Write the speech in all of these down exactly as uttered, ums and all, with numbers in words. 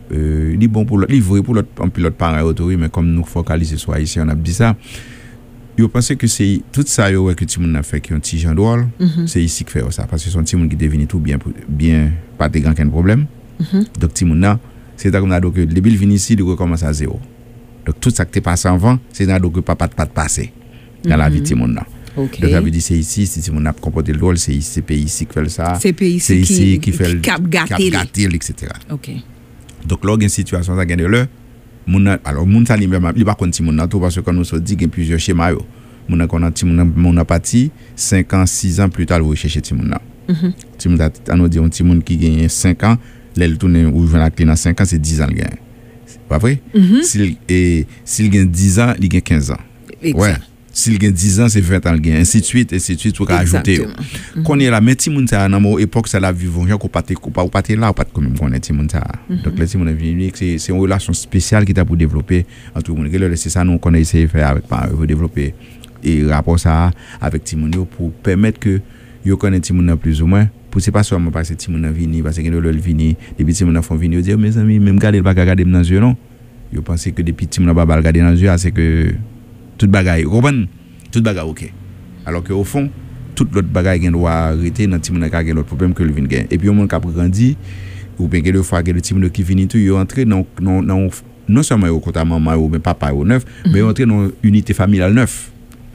euh il bon pour l'autre livrer pour l'autre en pilote parent autorité mais comme nous focaliser sur haïtien on a dit ça yo pense que c'est tout ça yo que ti moun a fait qui un petit Jean drôle mm-hmm. c'est ici que fait ça parce que son ti moun qui devenu tout bien bien pas de grand problème mm-hmm. donc ti moun là c'est comme ça donc depuis il vient ici il recommence à zéro donc tout ça qui t'est passé avant c'est là donc papa pas de passer dans mm-hmm. la vie ti moun là. Okay. Donc ça veut dire c'est ici si mon a comporté le rôle c'est ici c'est pays ici qui fait ça c'est pays c'est ici qui, qui fait le cap gâter et cetera. OK. Donc là il y a une situation ça gagne là mon alors mon ça lui même il pas compte mon tout parce que quand nous se dit qu'il y a plusieurs schémas yo mon a connait mon mon a parti cinq ans six ans plus tard le rechercher ti mon là. Mhm. Ti mon a nous dit un ti mon qui gagne cinq ans il tourne ou joindre la clé dans cinq ans c'est dix ans le gagne. C'est pas vrai? Mm-hmm. S'il et s'il gagne dix ans il gagne quinze ans. Exact. Ouais. S'il gagne dix ans c'est vingt ans le gagne ainsi de suite ainsi de suite pour ajouter qu'on est là mais ti moun ça dans époque ça la vivon gens ko pas ko pas pas là pas quand même connaître ti moun ça donc les ti moun venu c'est c'est une relation spéciale qui t'a pour développer entre monde c'est ça nous qu'on a essayé faire avec par développer et rapport ça avec ti moun pour permettre que yo connaît ti moun plus ou moins pour c'est pas seulement parce que ti moun vini parce que le vini depuis ti moun font vini dire mes amis même garder pas regarder dans yeux non yo penser que depuis ti moun pas regarder dans yeux c'est que toute bagaille comprendre toute bagaille OK alors que au fond toute l'autre bagaille gain doit arrêter dans ti moun ka gain l'autre problème que le vinn gain et puis au monde qui grandi ou bien que le fois que le ti moun qui vinn tout yo entrer dans non non non seulement au côté maman ou mais papa au neuf mm-hmm. mais entrer dans unité familiale neuf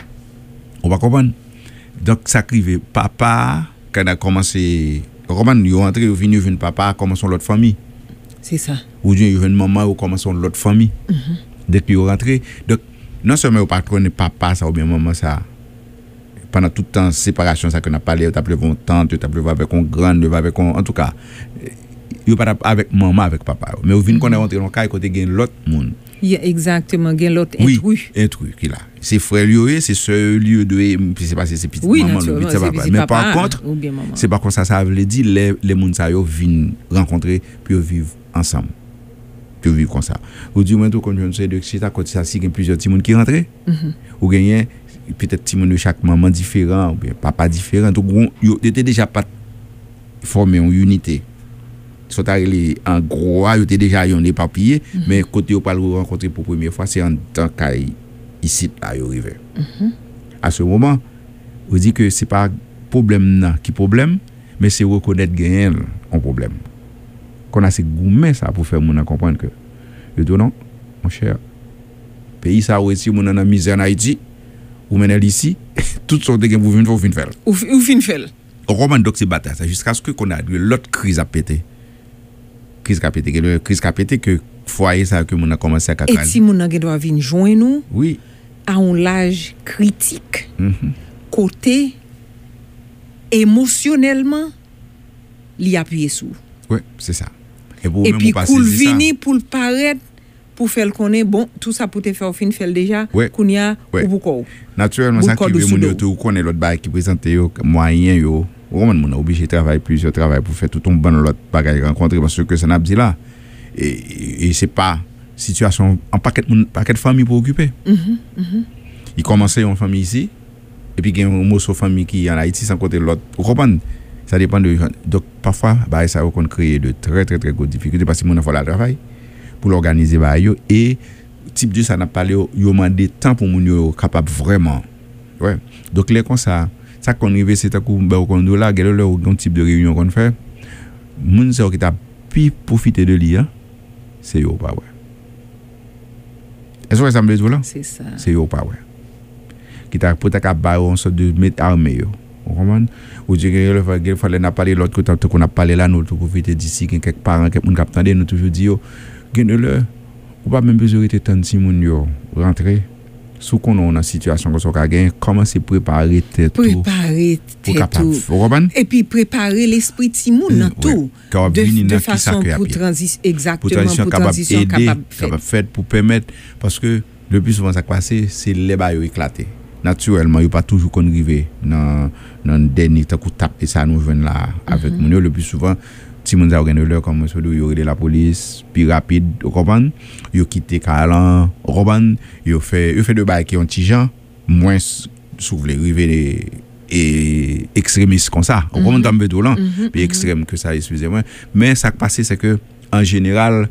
on va comprendre donc ça crive papa quand a commencé comprendre yo entrer yo vinn vinn papa commence l'autre famille c'est ça ou bien yo vinn maman ou commence l'autre famille mm-hmm. dès que yo rentrer donc non seulement au patron papa ça ou bien maman ça pendant tout le temps séparation ça qu'on a parlé tu as plevé tante tu as plevé avec un grand avec un en tout cas yo pas avec maman avec papa mais au vinn qu'on est rentré dans cas côté gain l'autre monde il y a exactement gain l'autre oui, intrus intrus qui là c'est frère lieu c'est sœur lieu de c'est pas c'est petite oui, maman le petit papa mais par contre c'est pas comme ça ça veut dire les les monde ça yo viennent rencontrer puis vivre ensemble que vivre comme ça ou du moins tout quand je sais de c'est à côté ça si il y a plusieurs petits monde qui rentrent ou gagner peut-être petit monde de chaque maman différent ou bien papa différent donc yo était déjà pas formé en unité sont arrivé en gros yo était déjà yon éparpillé mais côté yo pas le rencontrer pour première fois c'est en tant qu'à ici là yo arrivé à ce moment on dit que c'est pas problème là qui problème mais c'est reconnaître gagner un problème qu'on a ces gourmets ça pour faire moun comprendre que je dis non mon cher pays ça aussi moun en misère en Haïti ou maintenant ici toutes sortes de gain pour venir pour venir faire ou ou fin faire on roman donc c'est bataille ça jusqu'à ce que qu'on a l'autre crise a pété crise a pété que crise a pété que foyer ça que moun a commencé à caca et si moun doit venir joindre nous oui à un âge critique mm-hmm. côté émotionnellement l'y appuyer sur oui c'est ça et pour et puis pour venir pour paraître pour faire le connaître bon tout ça pour te faire au fin faire déjà kounya ou beaucoup naturellement ça qui veut mon tout connaître l'autre bail qui présente yo moyen yo vraiment mon obligé travailler plusieurs travail pour faire tout ton bon l'autre bagaille rencontrer parce que ça n'a dit là et, et c'est pas situation en paquet paquet de famille pour occuper mm-hmm, mm-hmm. il commençait en famille ici et puis il y a un morceau famille qui en Haïti sans côté l'autre vous comprenez ça dépend de donc parfois bah ça va créer de très très très grosses difficultés parce que mon faut la travail pour l'organiser bah yo et type de ça n'a pas yo yo demander temps pour mon yo capable vraiment ouais donc les comme ça ça qu'on arrive c'est à coup bah on là gars là un type de réunion qu'on fait moun ça qui t'a pi profiter de lui hein c'est yo pas ouais est-ce que ça me dit là c'est ça c'est yo pas ouais qui t'a pour t'a ba on sorte de mettre armée yo on comprend ou dire que il fallait n'a parler l'autre côté qu'on a parlé là nous pour profiter d'ici quelques parents quelques monde qui attendent nous toujours dit yo gagne le ou pas même besoin de tant si moun yo rentrer sous qu'on on a situation comme ça gagne commencer préparer tête tout préparer tête tout et puis préparer l'esprit de moun tout de, de façon pour transition exactement pour transition capable capable fait pour permettre parce que le plus souvent ça passer c'est les bails éclatés naturellement il pas toujours qu'on arriver dans dans dernier temps coup tape et ça nous vient là avec mon le plus souvent si mon organiseur comme ça yo aider la police plus rapide vous comprendre yo quitter Calan Roban yo fait yo fait de bail qui ont petit gens moins s'ouvre les river et extrémistes comme ça on comprend dans bédoulan puis extrême que ça excusez-moi mais ça qui passe c'est que en général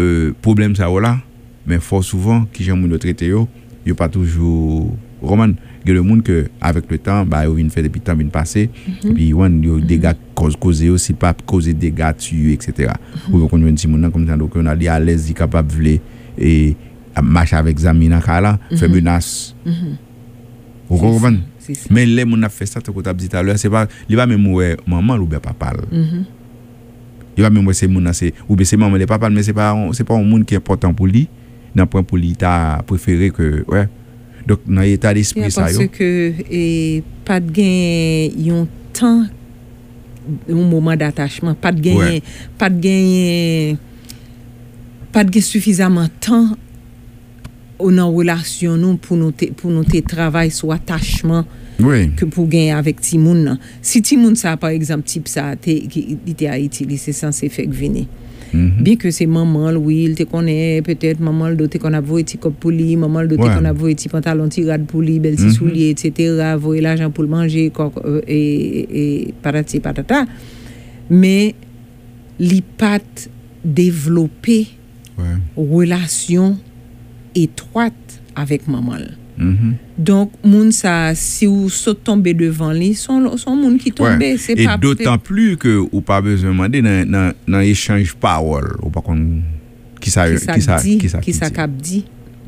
euh, problème ça là, mais fort souvent, qui j'aime le traiter yo, yo pas toujours roman. Il y a le monde que avec le temps, bah yo vient faire depuis temps vient passer, mm-hmm. puis on yo dégâts cause causer aussi pas causer dégâts tuer et cetera. Ou qu'on un petit monde comme ça donc on a dit à l'aise, il capable vle et marcher avec zami dans là, faire menace. Vous comprenez? Mais les moun a fait ça tout comme dit tout à l'heure, c'est pas il va même ouais maman ou bien papa. Il va même ouais c'est moun c'est ou bien c'est maman les papa mais c'est pas c'est pas un monde qui est important pour lui, dans point pour lui t'a préféré que ouais. Donc dans l'état d'esprit ça yo parce que et pas de gain yon temps un moment d'attachement, pas de gain ouais. pas de gain pas de gain suffisamment temps dans relation nous pour nous pour nous travail sur attachement oui. que pour gagner avec Timoun. Si Timoun ça par exemple type ça qui était à Haïti, c'est censé faire venir. Mm-hmm. Bien que c'est maman oui, il te connaît peut-être maman d'autres qu'on a voulu petit cop pour lui, maman d'autres qu'on a voulu petit pantalon tirade pour lui, belle mm-hmm. souliers et cetera, voyer l'argent pour le manger et et patati patata. Mais li pas développer ouais. relation étroite avec maman. Mm-hmm. Donc moun ça si ou saute tomber devant lui son son moun qui tombe ouais. c'est et pas et d'autant plus que ou pas besoin demander dans dans dans échange parole ou pas qu'on qui ça qui ça qui ça qui ça cap dit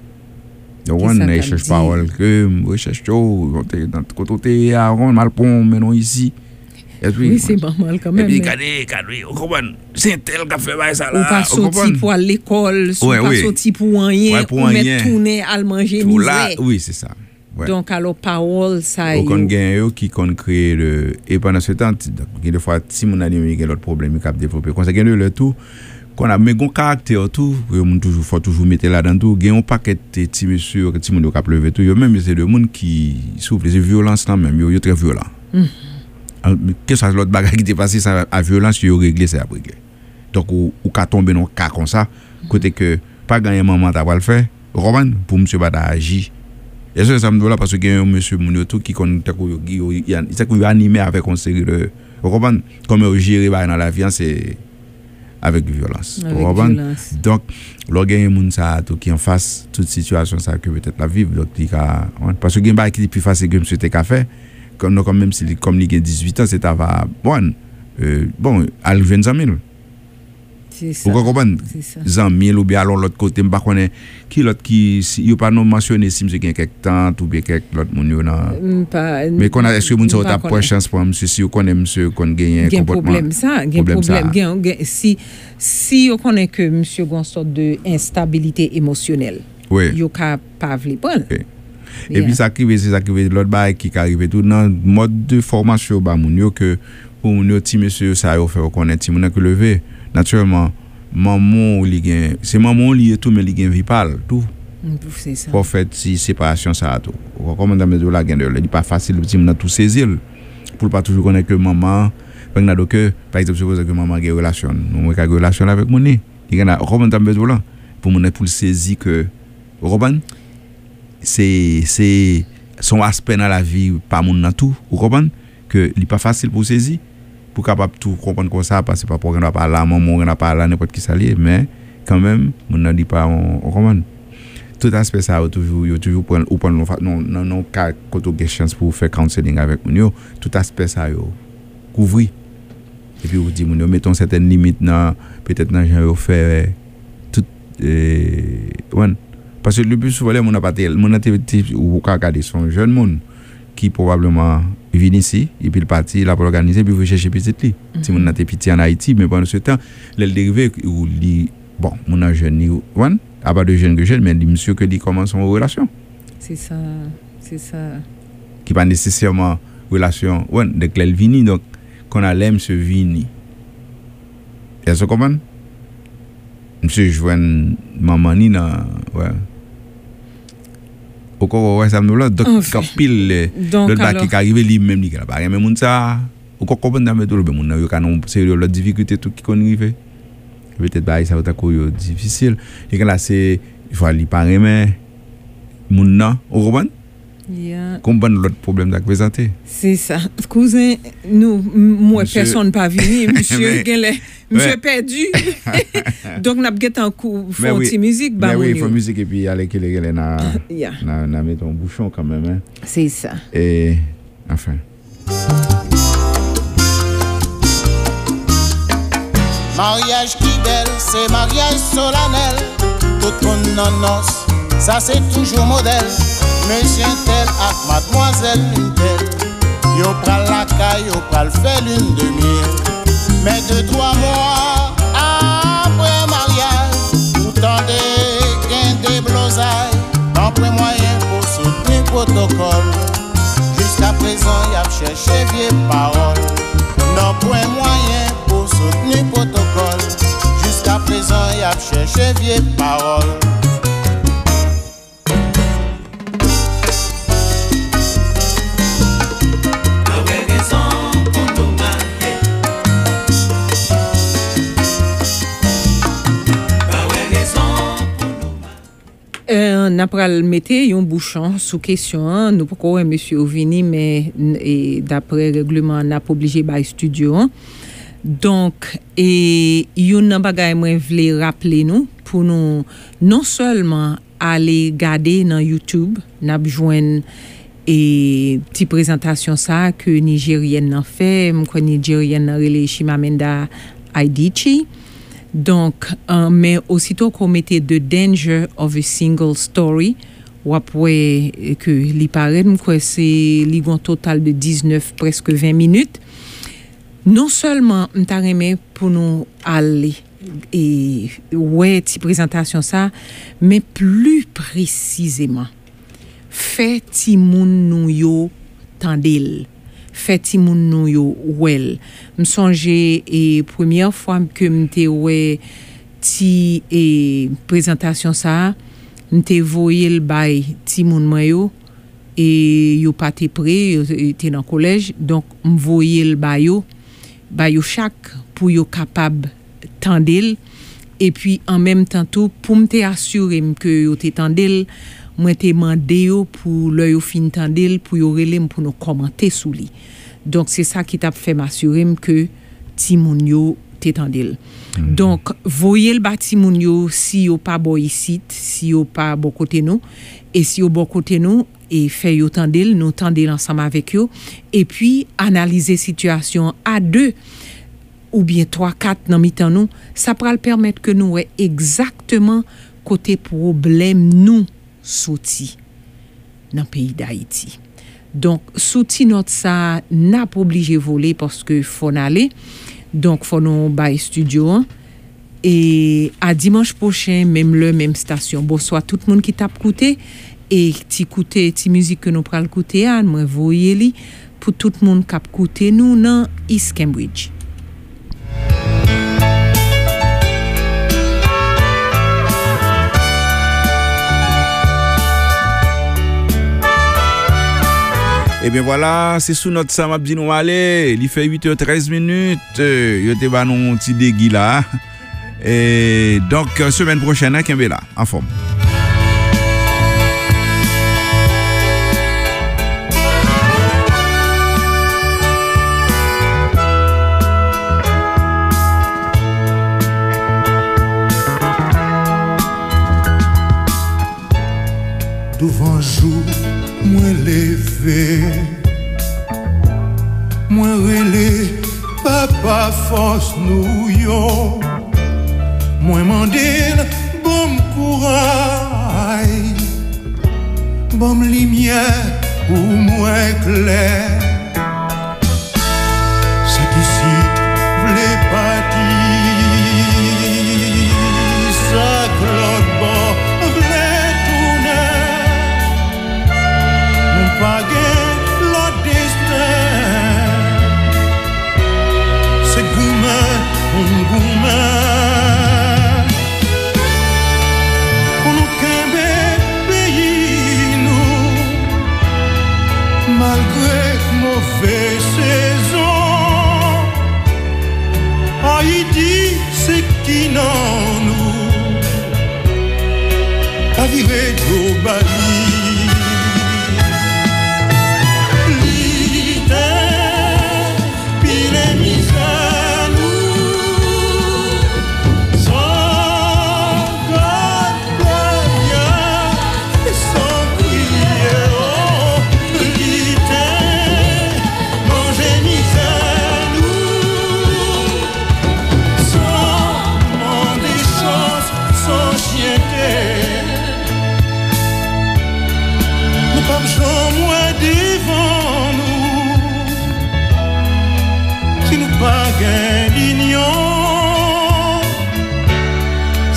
donc on échange parole que recherche tout dans côté à on mal pont mais non ici. Oui, c'est pas mal quand même. Et puis, regardez, regardez, vous comprenez? C'est tel qui a fait ça là. Ou pas sorti pour aller à l'école, ou ouais, pas oui. sorti pour rien, ouais, pour ou rien. mettre tourner à manger misère. Oui, c'est ça. Ouais. Donc, alors, parole, ça y est. On gagne qui qu'on crée le. Et pendant ce temps, il y a des fois, si mon ami a l'autre problème, il a développé. Quand ça gagne le tout, qu'on a mis un caractère tout, il toujours faut toujours mettre là-dedans tout. Il y a un paquet de petits monsieur, qui sont qui lever tout. Même c'est des gens qui souffrent de violence là même, ils sont très violents. Qu'est-ce que l'autre bagarre qui est passé ça à violence yo régler ça après donc ou ou ka tomber dans cas comme ça côté que pas gagner maman t'a pas le faire Roman pour monsieur pas agir et ça ça me là parce que un monsieur Mounioto qui connaît il ça qui animé avec une série de Roman comme gérer dans la vie c'est avec violence Roman donc le gagne moun ça tout qui en face toute situation ça que peut-être la vivre donc parce que gagne pas qui plus facile que monsieur t'ai fait comme quand même si comme il a dix-huit ans c'est à bon euh, bon à vingt mille c'est ça vous comprenez vingt mille ou bien alors l'autre côté m'pas connaît qui l'autre qui il pas non mentionné si monsieur gagne quelque temps ou bien quelque l'autre moun yo nan mais qu'on a est-ce que moun ça t'a pas chance pour monsieur si vous connaît monsieur qu'on gagne un problème ça gagne problème gagne si si on connaît que monsieur gon sorte de instabilité émotionnelle oui yo capable de prendre et yeah. Puis ça arrive c'est ça arrive l'autre bail qui arrive tout dans mode de formation ba moun yo que pour moun yo ti monsieur ça yo faire connaître ti moun que lever naturellement maman li gen c'est maman li tout mais li gen vipal tout c'est ça pour faire si séparation ça tout comment dans de la gen de il pas facile petit moun tout saisir pour pas toujours connaître que maman par exemple que par exemple suppose que maman a une relation nous a une relation avec mon il y a comment dans besoin pour moun pour saisir que Robin c'est c'est son aspect dans la vie pas mon dans tout vous comprenez que il pas facile pour saisir pour capable tout comprendre comme ça parce que pas pour on pas là maman on pas là n'importe qui s'allier mais quand même on n'a dit pas on comprend tout aspect ça toujours yo toujours prendre ou prendre non non non cas côté de chance pour faire counseling avec mon tout aspect ça yo couvrir et puis vous dit mon mettons certaines limites dans peut-être dans genre faire tout euh ouais parce que le plus souvent on n'a pas mon activité ou regarder son jeune monde qui probablement vient ici et puis il parti là pour organiser puis vous chercher petite li si mon a petit en Haïti mais pendant ce temps le dérivé ou li bon mon a jeune ni one à pas de jeune que jeune mais dit monsieur que dit commence son relation c'est ça c'est ça qui pas nécessairement relation ouais de Claire Vini donc qu'on a l'aime ce Vini est-ce que comprendre monsieur joine maman ni na ouais encore ouais ça me là donc pile le bac qui arrive lui même ni là pas même moun ça encore comprendre dans tout le monde yo canon sérieux la difficulté tout qui connait peut-être bah ça va être difficile et là c'est il faut aller pas mais moun nan on comprend Yeah. Comprendre l'autre problème à présenter. C'est ça. Cousin, nous, moi, Monsieur... personne pas venu. Monsieur, mais... monsieur ouais. perdu. Donc, nous avons un coup, mais font oui. musique. Mais oui, il faut musique et puis aller qu'il est na yeah. na na mettre un bouchon quand même. Hein. C'est ça. Et enfin. Mariage qui belle, c'est mariage solennel. Tout le monde en noce, ça c'est toujours modèle. Monsieur tel ak mademoiselle une telle. Yo pral la caille, yo pral fait lune de miel. Mais deux, trois mois après mariage, vous tendez gain des blosailles. Après moyen pour soutenir protocole. Jusqu'à présent, y a cherché vieille parole. Non point moyen pour soutenir protocole. Jusqu'à présent, y a cherché vieille parole. Euh, n'a pral mette un bouchon sous question hein. Nous pourquoi monsieur vini mais et d'après règlement n'a pas obligé by studio hein. Donc et yon bagay moi vle rappeler nous pour nous non seulement aller regarder dans YouTube n'a joindre et petite présentation ça que nigérienne n'a fait moi nigérienne n'a relé Chimamanda Adichie. Donc, euh, mais aussitôt qu'on mettait The Danger of a Single Story, ou après que li paraît, quoi, c'est li gon total de dix-neuf, presque vingt minutes. Non seulement m'ta remè pour nous aller et ouais, ti présentation ça, mais plus précisément, fait ti moun nou yo tandel. Fait ti moun nou yo wel. M songe et première fois que m'te ouais ti et présentation ça, m'te voyé le bail ti moun mwen yo et yo pas te prêt, était dans collège, donc m voyé le bail yo, bail yo chaque pour yo capable tandel et puis en même temps tout pour m'te assurer que yo te tandel. Moi te mandé yo pour le yo fin tandel pour yo relem pour nous commenter sous li. Donc c'est ça qui t'a fait m'assurer que ti moun yo te tandel. Mm-hmm. Donc voyez le bati moun yo si yo pas bo ici, si yo pas bon côté nous et si yo bon côté nous et fait yo tandel, nous tandel ensemble avec yo et puis analyser situation à deux ou bien trois quatre dans mi-temps nous, ça pourra le permettre que nous ouais exactement côté problème nous souti dans pays d'Haïti. Donc souti notre ça n'a pas obligé voler parce que faut aller. Donc faut nous bail studio hein? Et à dimanche prochain même le même station. Bonsoir tout le monde qui t'a écouté et ti écouter ti musique que nous pral écouter à moi voyez li pour tout le monde qui a écouté nous dans East Cambridge. Et bien voilà, c'est sous notre ça m'a dit nous aller, il fait huit heures treize minutes, yo te ba nou petit dégui là. Et donc semaine prochaine à Kembe là, en forme. Devant jour moi levé, moi relé, papa force nous yo, moi mandel, bon courage, bon lumière pour moi clair, c'est qu'ici v'lait partir, ça cloche bon. Pas le destin, c'est gourmand, on gourmand. Pour nous qu'un pays, nous, malgré mauvaise saison, Haïti, c'est qui non nous, à vivre globally.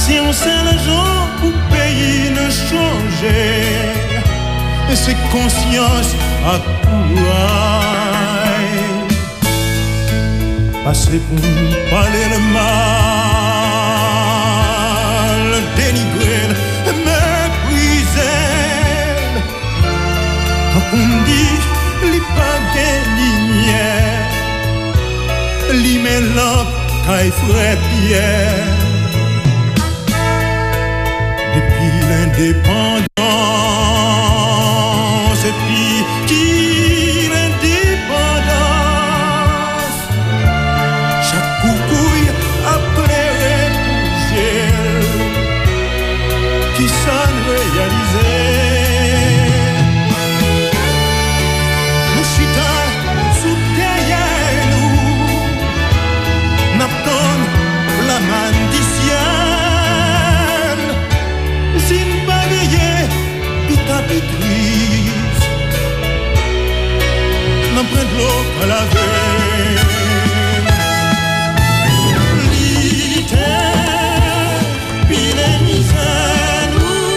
Si on sait l'argent pour pays ne changer, et c'est conscience à quoi. Passer pour parler le mal, dénigrer, mépriser. Quand on dit li pas de lumière, li mélange caille frère Pierre. Depuis l'indépendance, et puis qui l'indépendance, chaque coucouille après repoussé, qui s'en réalisait. Nous chita sous derrière nous, n'attend la mandicienne. Si nous pas veiller, pita pétrise, n'en prend de l'eau à laver. L'idée, puis les misères,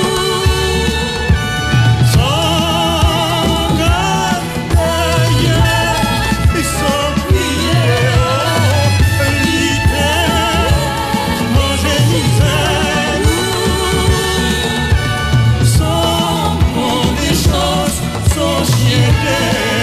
sans garder, et sans prier. L'idée, manger misère, sans prendre des choses, société.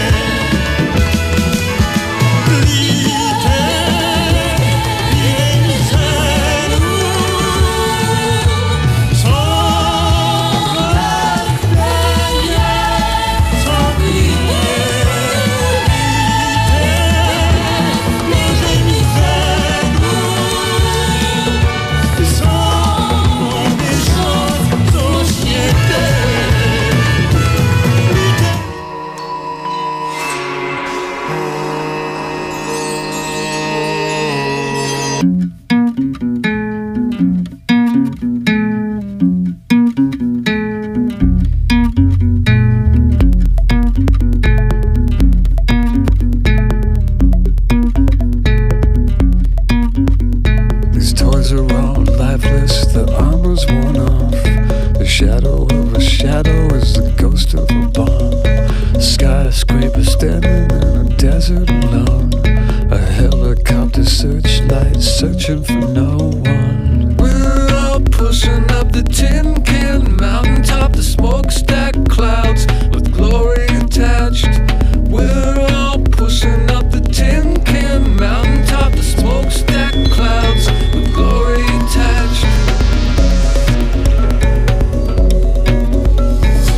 These toys are all lifeless, the armor's worn off. The shadow of a shadow is the ghost of a bomb. A skyscraper standing in a desert alone. A helicopter searchlight searching for no one. We're all pushing up the tin can mountaintop, the smokestack clouds with glory attached. We're all pushing up the tin can mountaintop, the smokestack clouds with glory attached.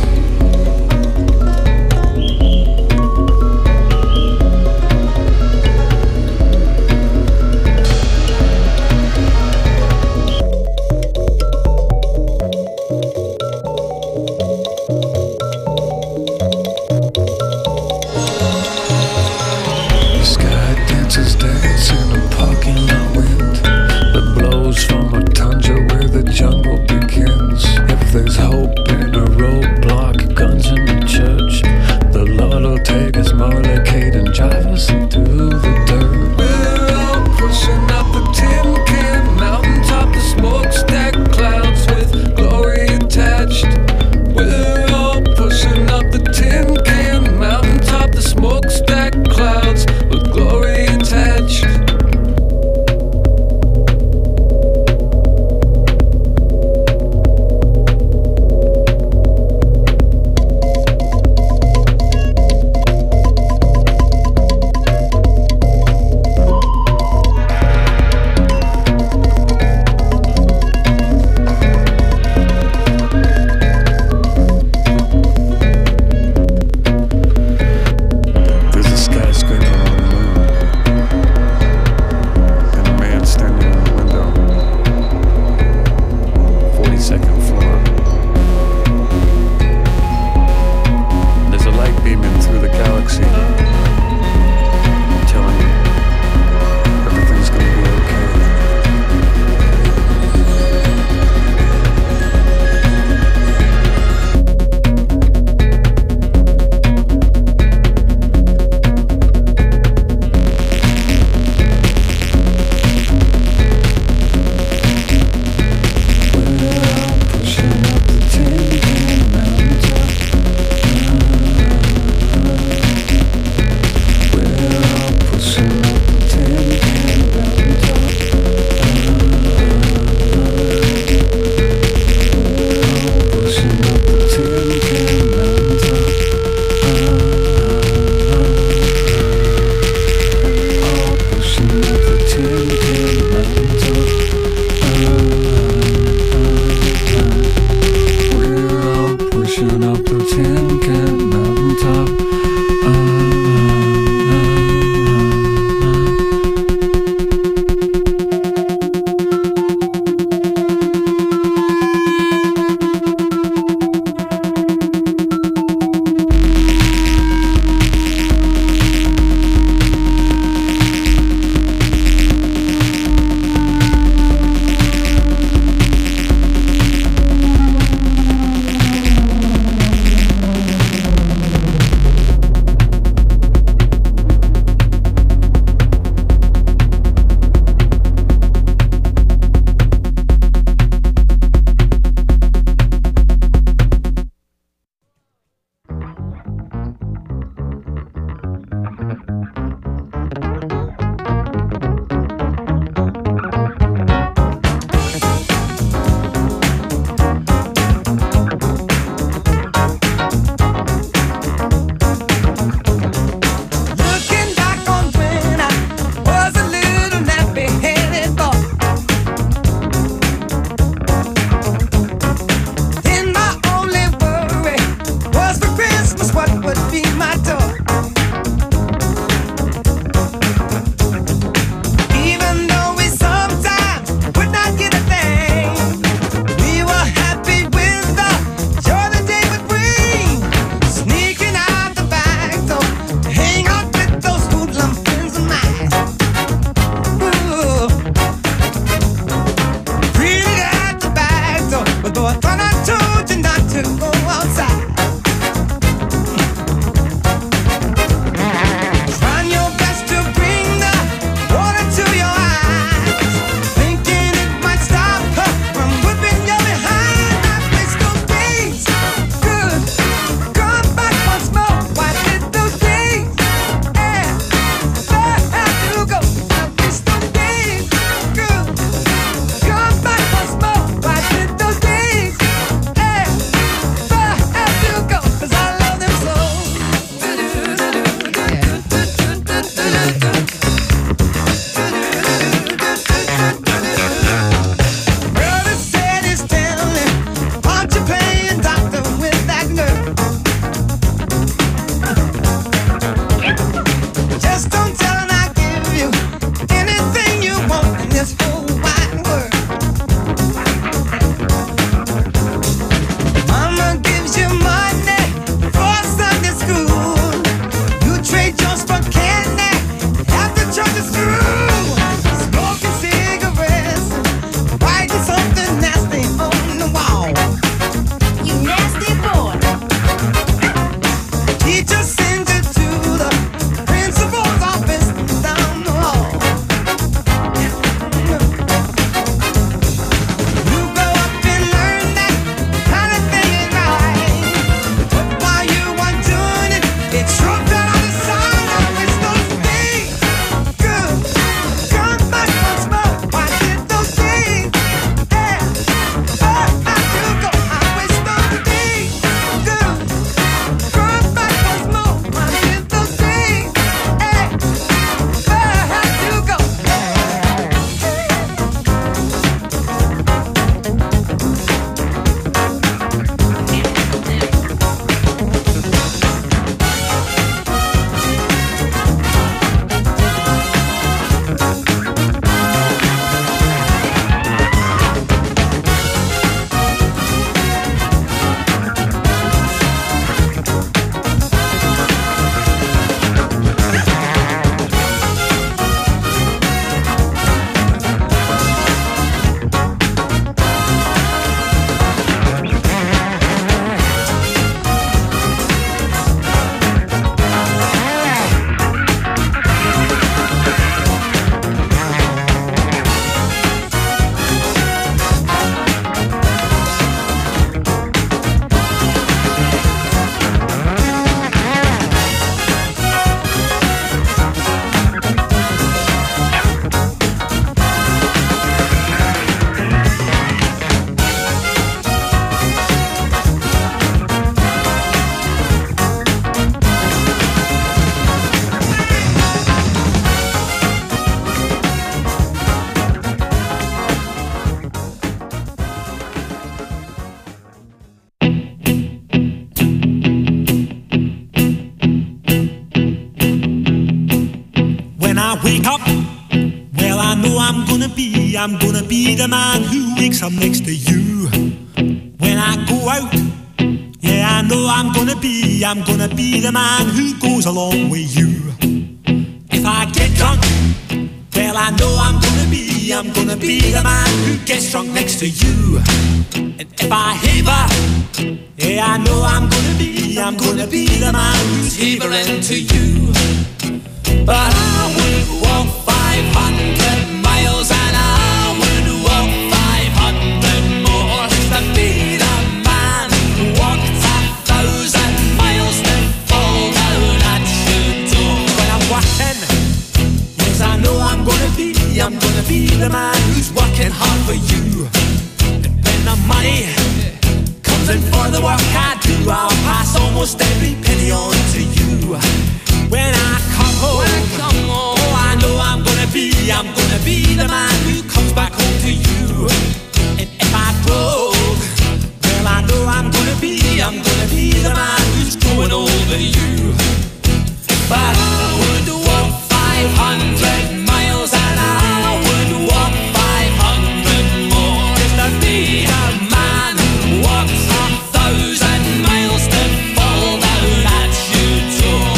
I'm gonna be the man who wakes up next to you when I go out. Yeah, I know I'm gonna be, I'm gonna be the man who goes along with you. If I get drunk, well, I know I'm gonna be, I'm gonna be the man who gets drunk next to you. And if I haver, yeah, I know I'm gonna be, I'm gonna be the man who's havering to you. But I would walk five hundred miles and I would walk five hundred more just to be the man who walked a thousand miles to fall down at your door. When I'm walking, yes, I know I'm gonna be, I'm gonna be the man who's working hard for you. And when the money comes in for the work I do, I'll pass almost every penny on to you. When I come home, when I come home, oh, I know I'm gonna be, I'm gonna be the man who comes back home to you. And if I broke, well, I know I'm gonna be, I'm gonna be the man who's growing over you. But I would walk five hundred miles and I would walk five hundred more just to be the man who walks a thousand miles to fall down at your door.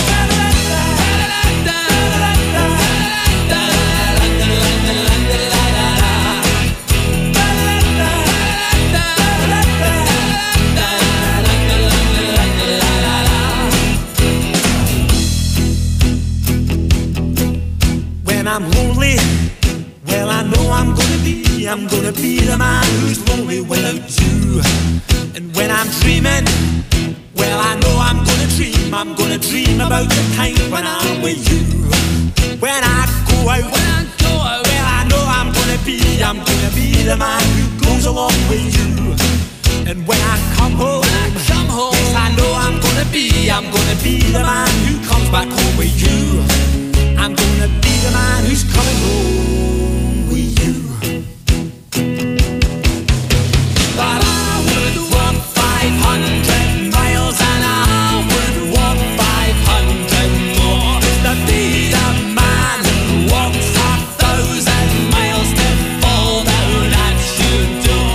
When I'm lonely, well, I know I'm gonna be, I'm gonna be the man who's lonely without you. And when I'm dreaming, well, I know I'm gonna dream, I'm gonna dream about the time when I'm with you. When I go out, when I go out, well, I know I'm gonna be, I'm gonna be the man who goes along with you. And when I come home, when I come home, yes, I know I'm gonna be, I'm gonna be the man who comes back home with you. I'm gonna be the man who's coming home with you. But I would walk five hundred miles and I would walk five hundred more just to be the man who walks a thousand miles to fall down at your door.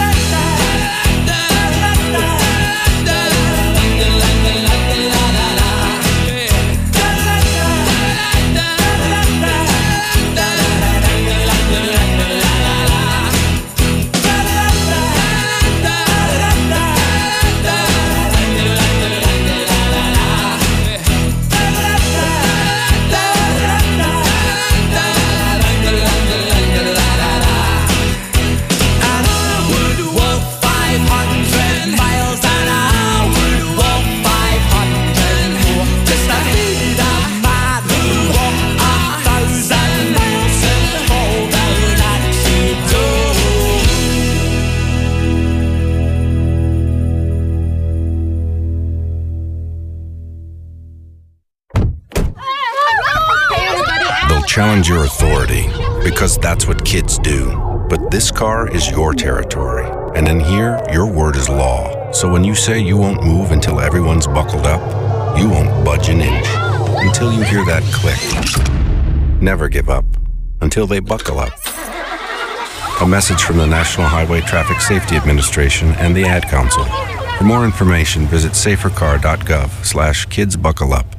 Challenge your authority, because that's what kids do. But this car is your territory, and in here, your word is law. So when you say you won't move until everyone's buckled up, you won't budge an inch until you hear that click. Never give up until they buckle up. A message from the National Highway Traffic Safety Administration and the Ad Council. For more information, visit safercar.gov slash kids buckle up.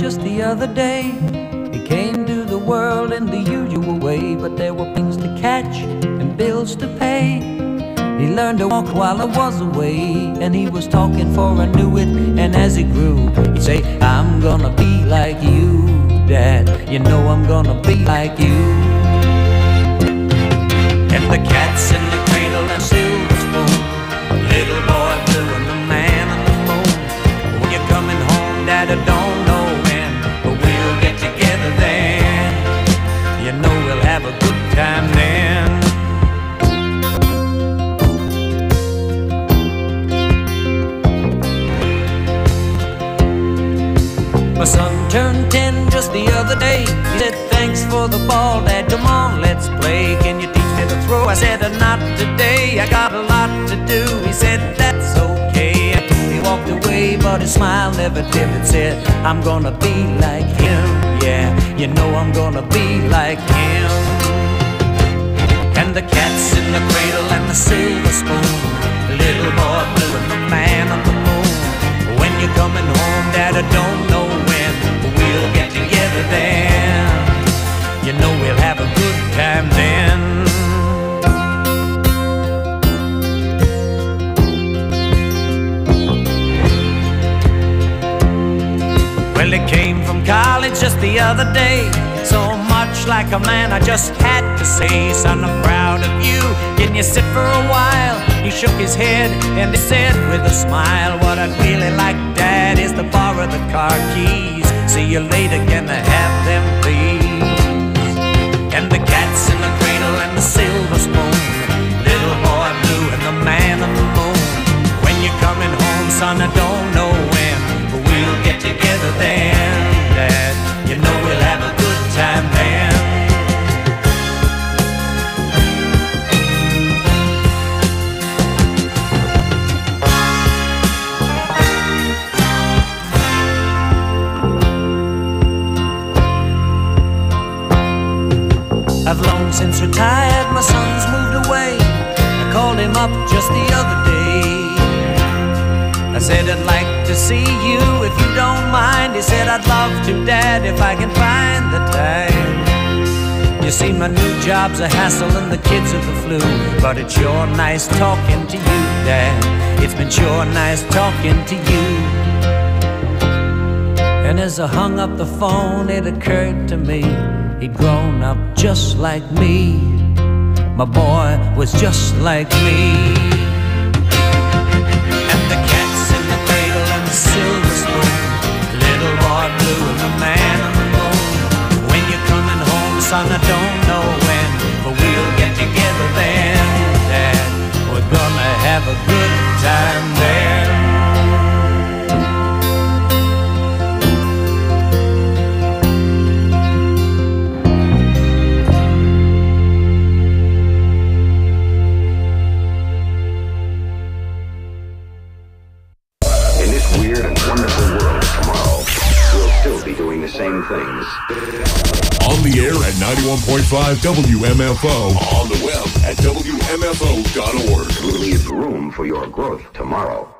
just the other day. He came to the world in the usual way, but there were things to catch and bills to pay. He learned to walk while I was away, and he was talking for I knew it. And as he grew, he'd say, I'm gonna be like you, Dad. You know I'm gonna be like you. And the cat's in the cradle and silver spoon, little boy blue and the man on the moon. When you're coming home, Dad, I don't know when, but we'll get together then. You know we'll have a good time then. My son turned ten just the other day. He said, thanks for the ball, Dad, come on, let's play. Can you teach me to throw? I said, not today, I got a lot to do. He said, that's okay. He walked away, but his smile never dimmed. Said, I'm gonna be like him. Yeah, you know I'm gonna be like him. And the cat's in the cradle and the silver spoon, the little boy blue and the man on the moon. When you're coming home, Dad, I don't know when, but we'll get together then. You know we'll have a good time then. Well, he came from college just the other day, so much like a man I just had to say, son, I'm proud of you, can you sit for a while? He shook his head and he said with a smile, what I'd really like, Dad, is to borrow the car keys. See you later, can I have them please? And the cat's in the cradle and the silver spoon, little boy blue and the man on the moon. When you're coming home, son, I don't know when, but we'll get together then, Dad. You know we'll have a good time then. I've long since retired, my son's moved away. I called him up just the other day. I said, I'd like to see you if you don't mind. He said, I'd love to, Dad, if I can find the time. You see, my new job's a hassle and the kids are the flu, but it's sure nice talking to you, Dad. It's been sure nice talking to you. And as I hung up the phone, it occurred to me, he'd grown up just like me. My boy was just like me. And the cat's in the cradle and the silver spoon, little boy blue and the man on the moon. When you're coming home, son, I don't know when, but we'll get together then, Dad. We're gonna have a good time there. Same things. On the air at ninety-one point five W M F O. On the web at W M F O dot org. Leave room for your growth tomorrow.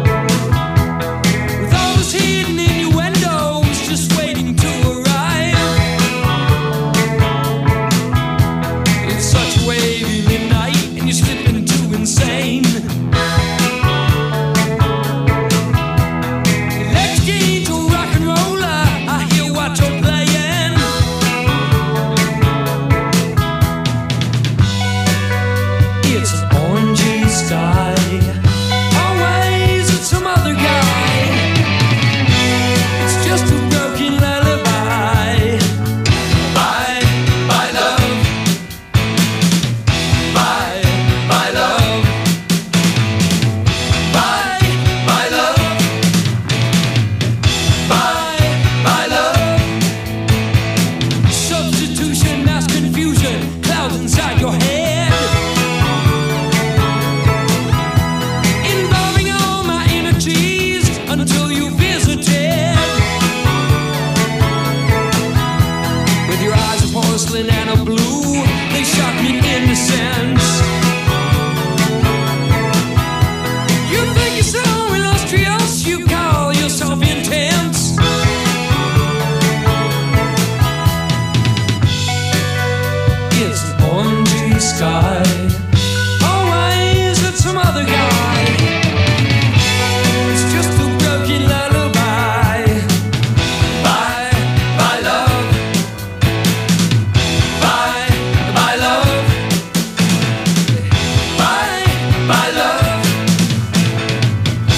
With all this hidden innuendos just waiting to arrive. so illustrious, you call yourself intense. It's an orangey sky. Oh, why is it some other guy? It's just a broken lullaby. Bye, bye, love. Bye, bye, love. Bye, bye, love.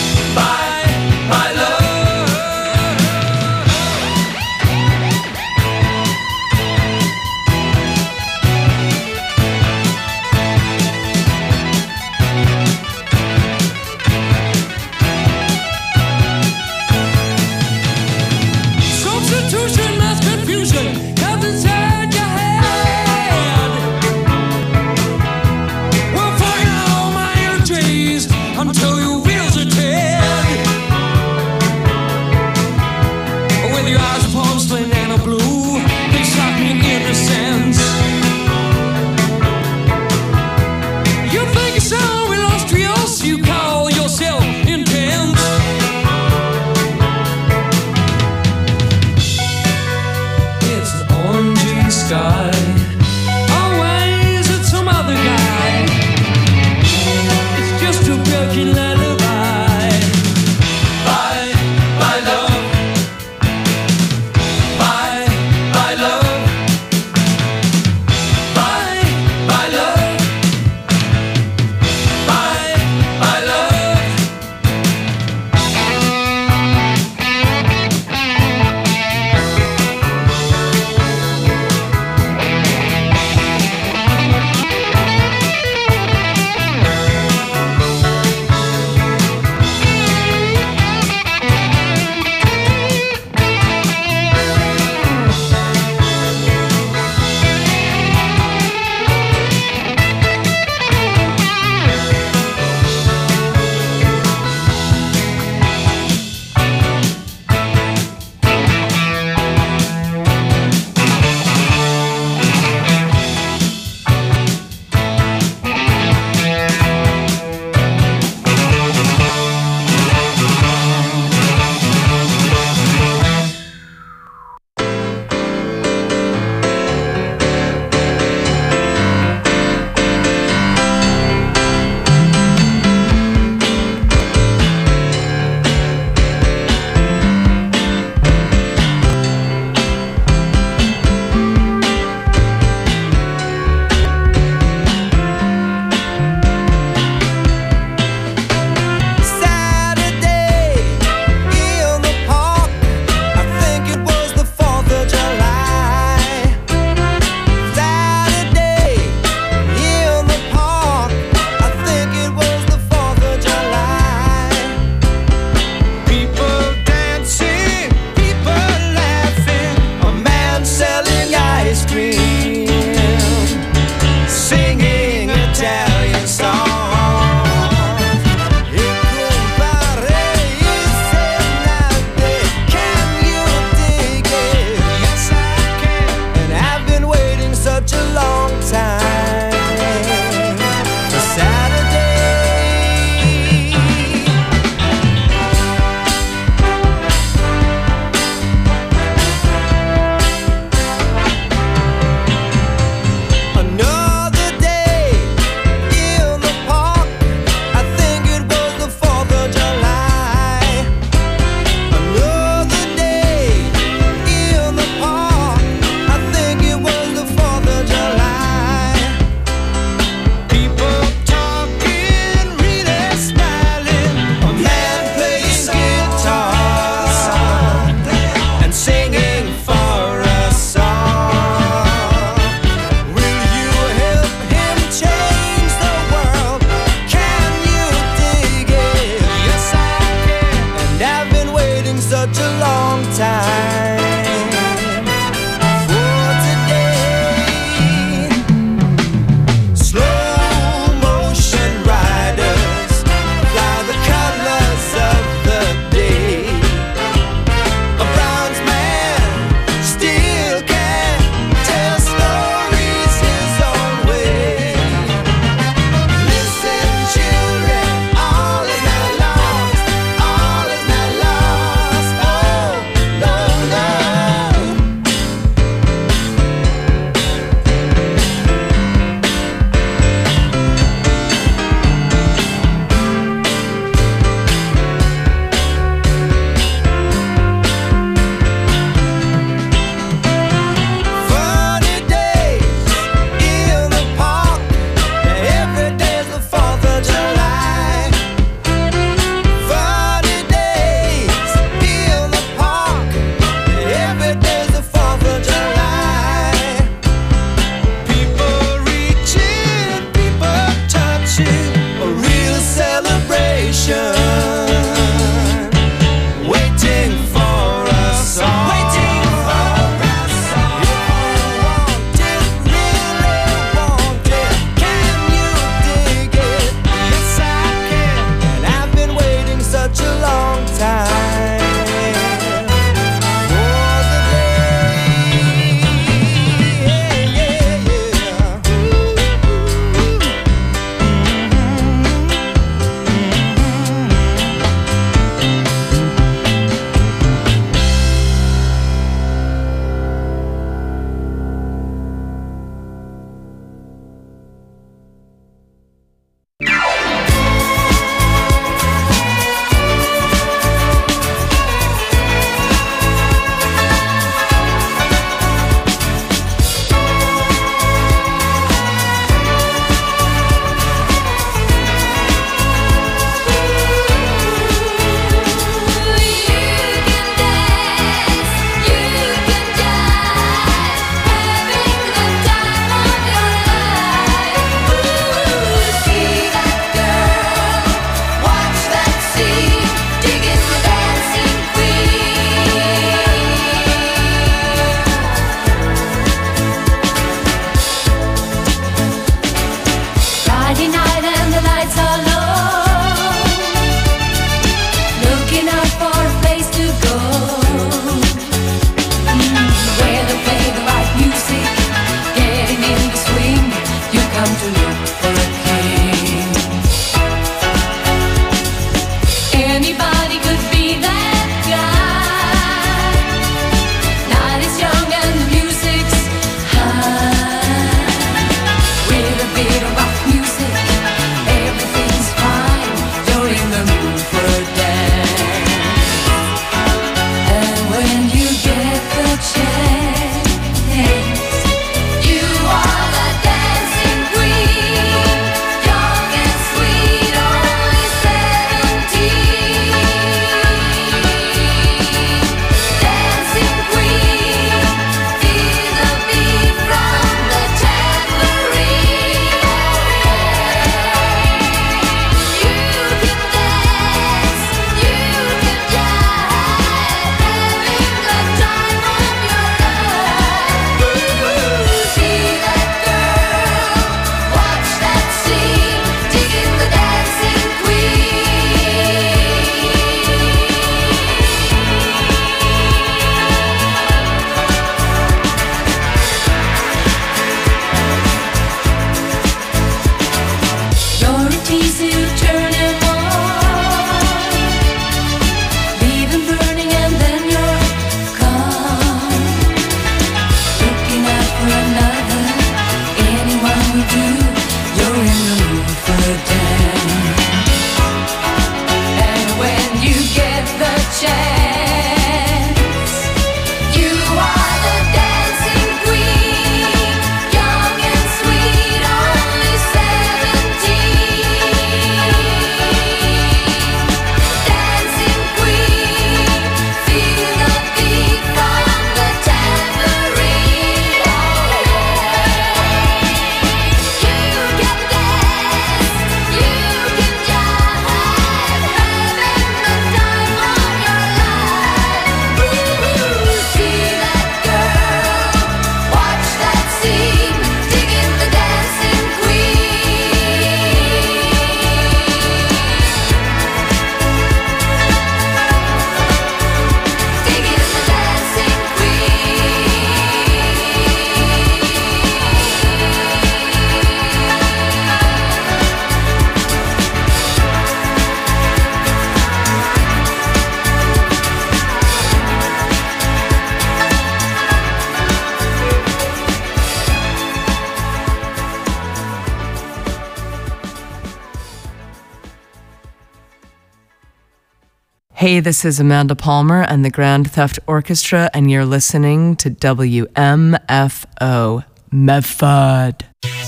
Hey, this is Amanda Palmer and the Grand Theft Orchestra, and you're listening to W M F O Medford.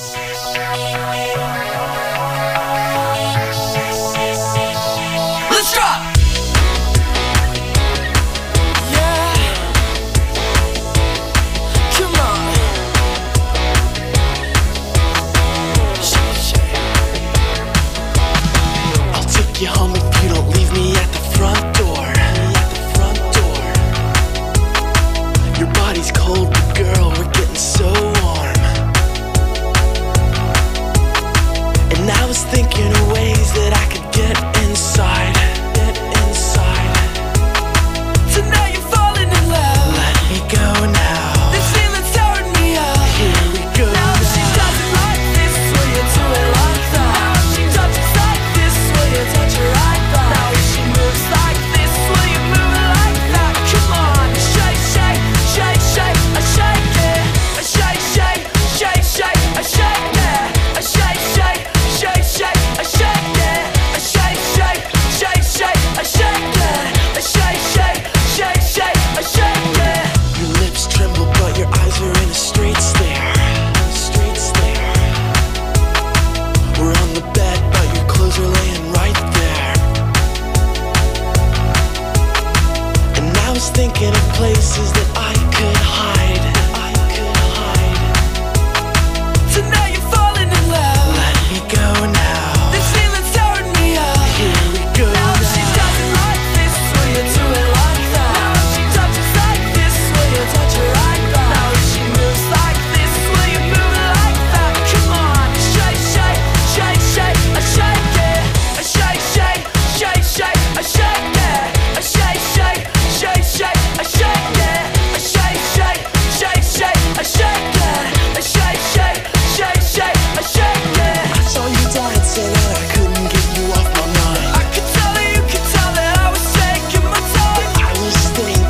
Let's drop! Yeah. Come on. I'll take you home if you don't leave me at the front door. At the front door. Your body's cold, but girl, we're getting so warm. And I was thinking of ways that I could get inside. Get inside. So now you're falling in love. Let me go now. This feeling's tearing me up. Here we go. Now if she does it like this, will you do it like that? Now if she touches like this, will you touch her right back? Now if she moves like this, will you move it like that? Come on, shake, shake, shake, shake, I shake it. I shake, shake, shake, shake, I shake it. I shake, shake, shake, shake, I shake it. I shake, shake, shake, shake, I shake it. I shake, shake, shake, shake, I shake it. Your lips tremble, but your eyes are in a straight stare. Straight stare. We're on the bed, but your clothes are laying right there. And I was thinking of places that I could hide.